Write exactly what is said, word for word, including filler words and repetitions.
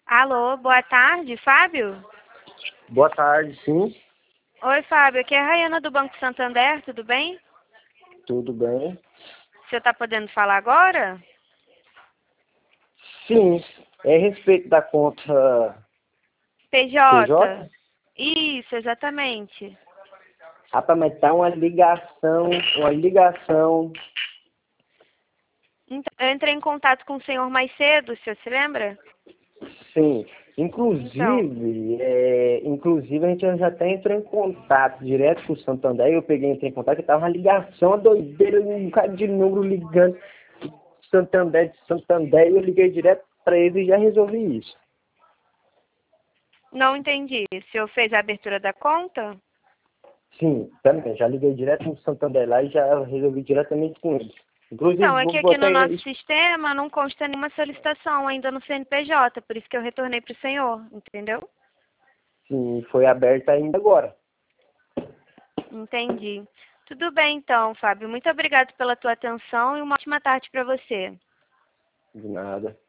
Alô, boa tarde, Fábio? Boa tarde, sim. Oi, Fábio, aqui é a Rayana do Banco Santander, tudo bem? Tudo bem? Você está podendo falar agora? Sim, é a respeito da conta P P J? J. Isso, exatamente. Rapaz, mas tá uma ligação, uma ligação. Então, eu entrei em contato com o senhor mais cedo, o senhor se lembra? Sim. Então, Inclusive, é, inclusive a gente já até entrou em contato direto com o Santander. Eu peguei, entrei em contato, que tava uma ligação, uma doideira, um bocado de número ligando. Santander, de Santander, e eu liguei direto para ele e já resolvi isso. não entendi. O senhor fez a abertura da conta? Sim, também. Já liguei direto no Santander lá e já resolvi diretamente com ele. Inclusive, Então, é vou que aqui no botar nosso ele. sistema não consta nenhuma solicitação ainda no C N P J, por isso que eu retornei para o senhor, entendeu? Sim, foi aberta ainda agora. Entendi. Tudo bem então, Fábio. Muito obrigado pela tua atenção e uma ótima tarde para você. De nada.